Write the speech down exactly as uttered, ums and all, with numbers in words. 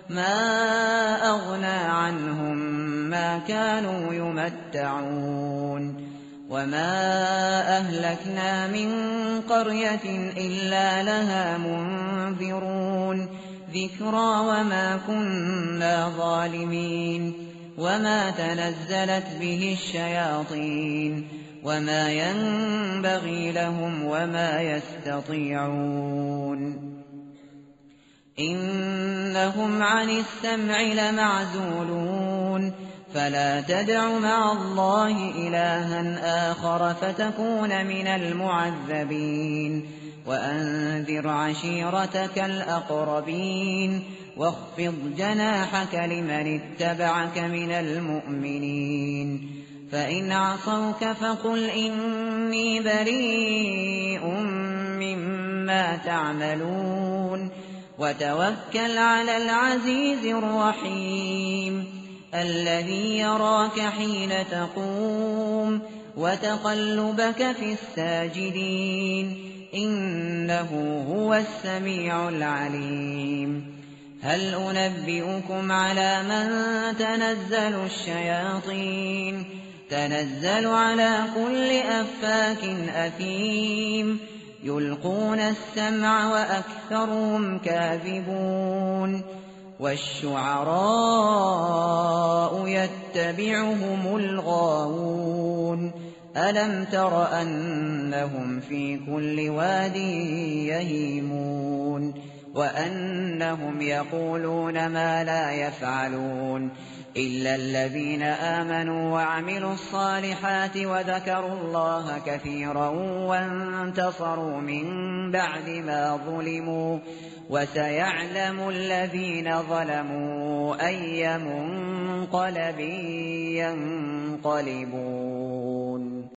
ما أغنى عنهم ما كانوا يمتعون وما أهلكنا من قرية إلا لها منذرون ذكرى وما كنا ظالمين وما تنزلت به الشياطين وما ينبغي لهم وما يستطيعون إنهم عن السمع لمعزولون فلا تدع مع الله إلها آخر فتكون من المعذبين وأنذر عشيرتك الأقربين واخفض جناحك لمن اتبعك من المؤمنين فإن عصوك فقل إني بريء مما تعملون وتوكل على العزيز الرحيم الذي يراك حين تقوم وتقلبك في الساجدين إنه هو السميع العليم هل أنبئكم على من تنزل الشياطين تنزل على كل أفاك أثيم يلقون السمع وأكثرهم كاذبون والشعراء يتبعهم الغاوون ألم تر أنهم في كل واد يهيمون وأنهم يقولون ما لا يفعلون إلا الذين آمنوا وعملوا الصالحات وذكروا الله كثيرا وانتصروا من بعد ما ظلموا وسيعلم الذين ظلموا أي منقلب ينقلبون.